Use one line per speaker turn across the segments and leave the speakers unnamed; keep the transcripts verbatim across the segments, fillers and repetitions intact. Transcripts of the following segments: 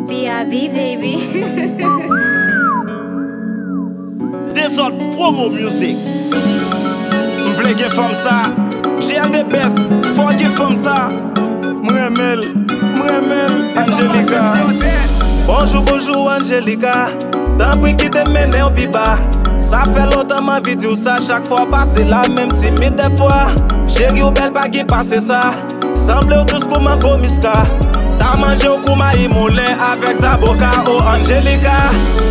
B I B baby.
Des autres promo music. M'vle gen femme ça. J'ai un des best. Faut gen femme ça. M'remel, m'remel, Angelica. Bonjour, bonjour Angelica. Tant pis qui te mène au piba. Ça fait longtemps ma vie dit ça. Chaque fois passer la même timide des fois. Chérie ou belle pas qui passe ça. Semble tous comme un komiska. T'as mangé au koumaï moulin avec Zaboka oh Angelica.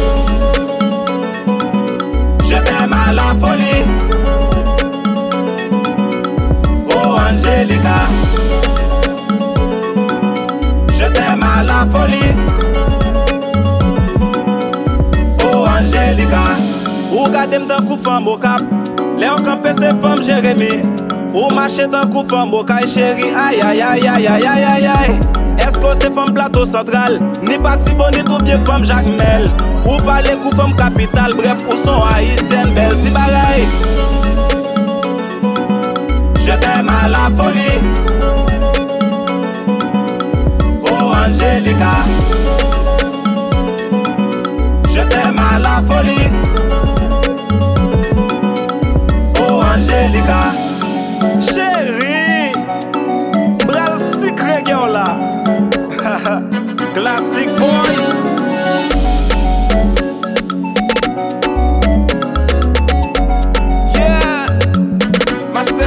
Je t'aime à la folie. Oh Angelica. Je t'aime à la folie. Oh Angelica. Ou gade m'tan kou femme au cap. Léon campé c'est femme Jérémy. Ou marcher tant kou femme au caille chérie. Aïe aïe aïe aïe aïe aïe aïe aïe. Est-ce que c'est femme plateau central? Ni parti bon ni tout bien femme Jacques Mel. Ou parler kou femme capitale. Bref ou son haïtienne belle ti bagaille. Je t'aime à la folie. Oh Angelica. Je t'aime à la folie. Oh Angelica. Chérie, bral secret girl là. Classic boys. Yeah, Master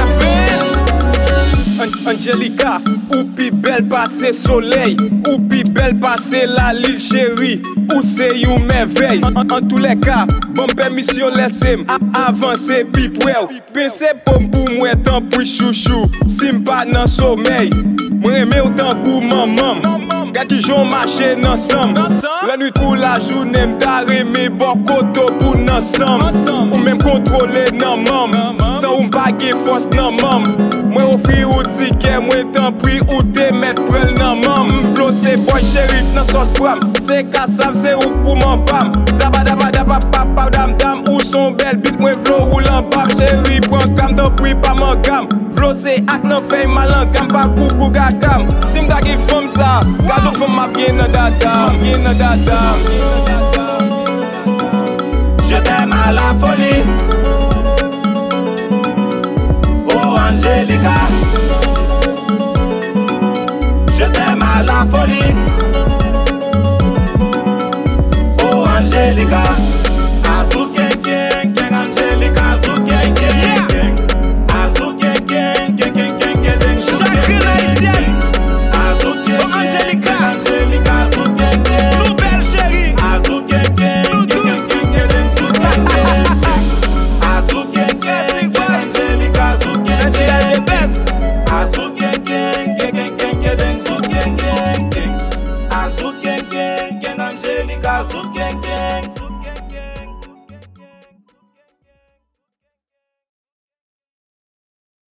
An Angelica, ou pi belle passe soleil, ou pi belle passe la l'île chérie, ou c'est une merveille. En, en, en tous les cas, bonne permission laissez-moi avancer pip well. Pensez pour moi tant pour chouchou, si m'pas dans sommeil. Moi aimé autant que maman. Gars qui j'ont marché ensemble. La nuit pour la journée m'ta remé bon koto pour ensemble. Ou même contrôler nan mam. Sans ou m'pa gen force nan mam. Moi offri ou ticket, moi t'en prie ou te mettre prel nan mam. Flow c'est boy chéri nan sauce pram. C'est kassav c'est ou pour mon pam. Zabadabadabapapap dam dam. Ou son belle bit moi flow roule en bam. Chéri prend cam t'en prie pas mon gam. Flow c'est ak nan fey malan gam pa coucou gagam. Si m'da gen femme ça. Gado femme ma bien nan dada, bien nan dada. Je t'aime à la folie. Oh Angelica. Je t'aime à la folie. Oh Angelica. Azou ken ken ken Angelica. Azou ken ken ken. Azou ken ken ken ken ken ken. Chacun haïtien. Azou ken ken Angelica. Angelica azou ken ken. Nous belle chérie. Azou ken ken ken ken ken ken. Azou ken ken. Azou ken ken ken Angelica. Azou ken ken best. Azou ken ken ken ken ken ken. Azou ken ken ken. Azou ken ken ken Angelica. Azou ken ken.